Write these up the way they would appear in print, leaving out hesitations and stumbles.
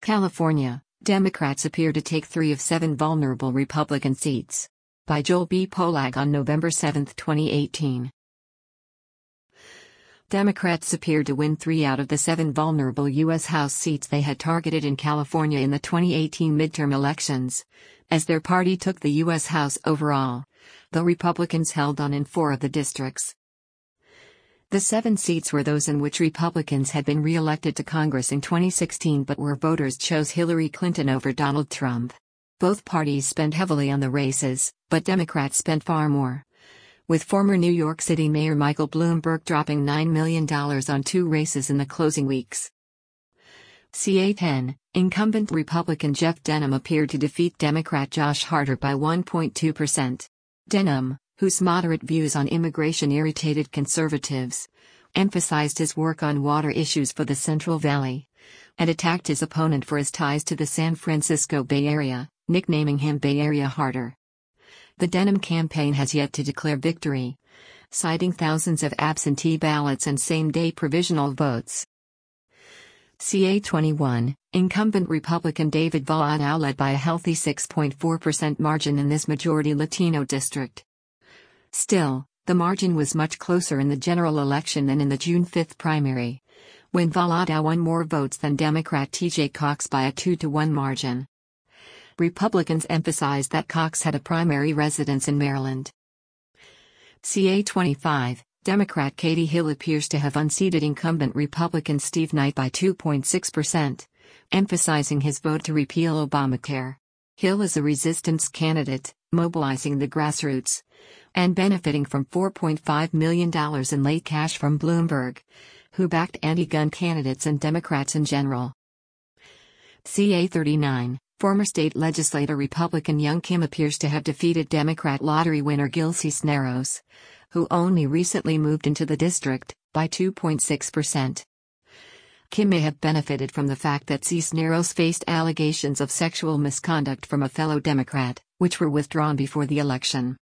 California, Democrats appear to take 3 of 7 vulnerable Republican seats. By Joel B. Polak on November 7, 2018. Democrats appeared to win 3 out of the 7 vulnerable U.S. House seats they had targeted in California in the 2018 midterm elections, as their party took the U.S. House overall, though Republicans held on in 4 of the districts. The 7 seats were those in which Republicans had been re-elected to Congress in 2016 but where voters chose Hillary Clinton over Donald Trump. Both parties spent heavily on the races, but Democrats spent far more, with former New York City Mayor Michael Bloomberg dropping $9 million on 2 races in the closing weeks. CA10, incumbent Republican Jeff Denham appeared to defeat Democrat Josh Harder by 1.2%. Denham, whose moderate views on immigration irritated conservatives, emphasized his work on water issues for the Central Valley, and attacked his opponent for his ties to the San Francisco Bay Area, nicknaming him Bay Area Harder. The Denham campaign has yet to declare victory, citing thousands of absentee ballots and same-day provisional votes. CA21, incumbent Republican David Valadao led by a healthy 6.4% margin in this majority Latino district. Still, the margin was much closer in the general election than in the June 5 primary, when Valadao won more votes than Democrat T.J. Cox by a 2-to-1 margin. Republicans emphasized that Cox had a primary residence in Maryland. CA25, Democrat Katie Hill appears to have unseated incumbent Republican Steve Knight by 2.6%, emphasizing his vote to repeal Obamacare. Hill is a resistance candidate, mobilizing the grassroots, and benefiting from $4.5 million in late cash from Bloomberg, who backed anti-gun candidates and Democrats in general. CA39, former state legislator Republican Young Kim appears to have defeated Democrat lottery winner Gil Cisneros, who only recently moved into the district, by 2.6%. Kim may have benefited from the fact that Cisneros faced allegations of sexual misconduct from a fellow Democrat, which were withdrawn before the election.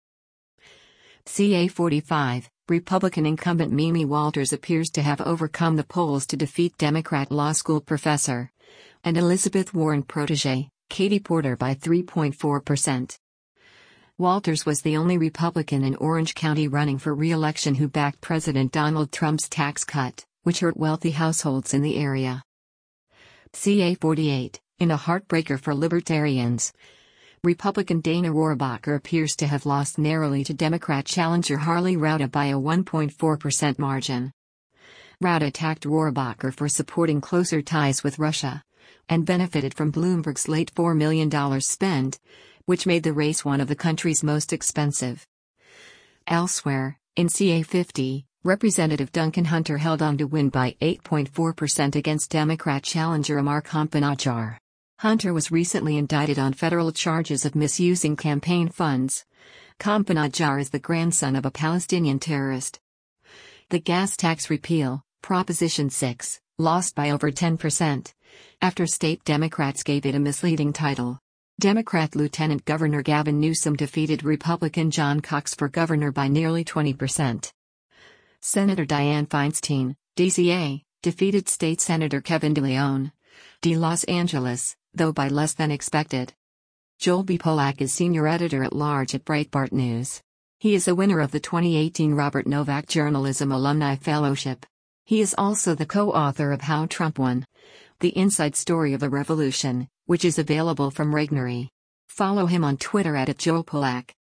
CA45, Republican incumbent Mimi Walters appears to have overcome the polls to defeat Democrat law school professor and Elizabeth Warren protege, Katie Porter by 3.4%. Walters was the only Republican in Orange County running for re-election who backed President Donald Trump's tax cut, which hurt wealthy households in the area. CA48, in a heartbreaker for libertarians, Republican Dana Rohrabacher appears to have lost narrowly to Democrat challenger Harley Rauda by a 1.4% margin. Rauda attacked Rohrabacher for supporting closer ties with Russia, and benefited from Bloomberg's late $4 million spend, which made the race one of the country's most expensive. Elsewhere, in CA50, Representative Duncan Hunter held on to win by 8.4% against Democrat challenger Amar Kampanajjar. Hunter was recently indicted on federal charges of misusing campaign funds. Kampanajjar is the grandson of a Palestinian terrorist. The gas tax repeal, Proposition 6, lost by over 10%, after state Democrats gave it a misleading title. Democrat Lieutenant Governor Gavin Newsom defeated Republican John Cox for governor by nearly 20%. Senator Dianne Feinstein, DCA, defeated State Senator Kevin DeLeon, de Los Angeles, though by less than expected. Joel B. Polak is senior editor-at-large at Breitbart News. He is a winner of the 2018 Robert Novak Journalism Alumni Fellowship. He is also the co-author of How Trump Won: The Inside Story of a Revolution, which is available from Regnery. Follow him on Twitter @JoelPolak.